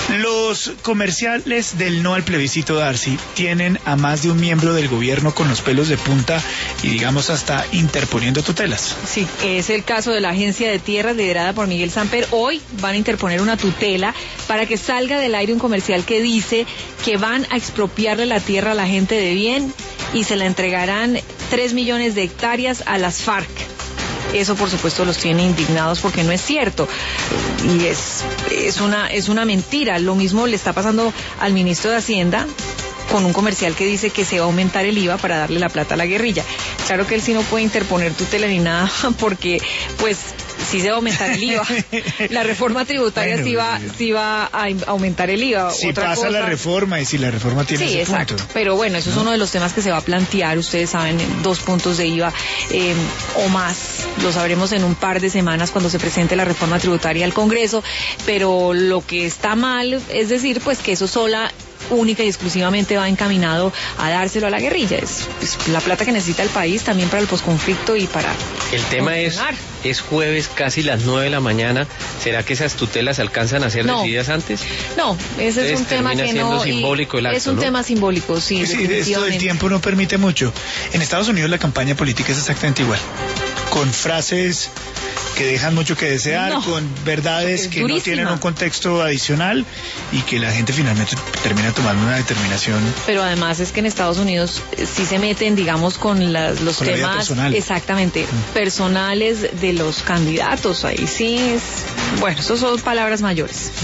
Los comerciales del no al plebiscito, Darcy, tienen a más de un miembro del gobierno con los pelos de punta y digamos hasta interponiendo tutelas. Sí, es el caso de la Agencia de Tierras liderada por Miguel Samper. Hoy van a interponer una tutela para que salga del aire un comercial que dice que van a expropiarle la tierra a la gente de bien y se la entregarán 3 millones de hectáreas a las FARC. Eso, por supuesto, los tiene indignados porque no es cierto y es una mentira. Lo mismo le está pasando al ministro de Hacienda con un comercial que dice que se va a aumentar el IVA para darle la plata a la guerrilla. Claro que él sí no puede interponer tutela ni nada porque, pues, sí se va a aumentar el IVA. La reforma tributaria bueno, sí va a aumentar el IVA. Si otra pasa cosa, la reforma y si la reforma tiene ese exacto. punto. Pero bueno, eso es uno de los temas que se va a plantear. Ustedes saben, 2 puntos de IVA o más. Lo sabremos en un par de semanas cuando se presente la reforma tributaria al Congreso. Pero lo que está mal es decir, pues que eso única y exclusivamente va encaminado a dárselo a la guerrilla. Es la plata que necesita el país también para el posconflicto y para el tema es jueves, casi las 9 de la mañana. ¿Será que esas tutelas alcanzan a ser decididas antes? No, ese es un tema que no... simbólico el acto, es un tema simbólico, sí. Sí, esto del tiempo no permite mucho. En Estados Unidos la campaña política es exactamente igual. Con frases que dejan mucho que desear, con verdades que no tienen un contexto adicional y que la gente finalmente termina tomando una determinación. Pero además es que en Estados Unidos sí se meten, digamos, con los temas exactamente personales de los candidatos. Ahí sí es, bueno, eso son palabras mayores.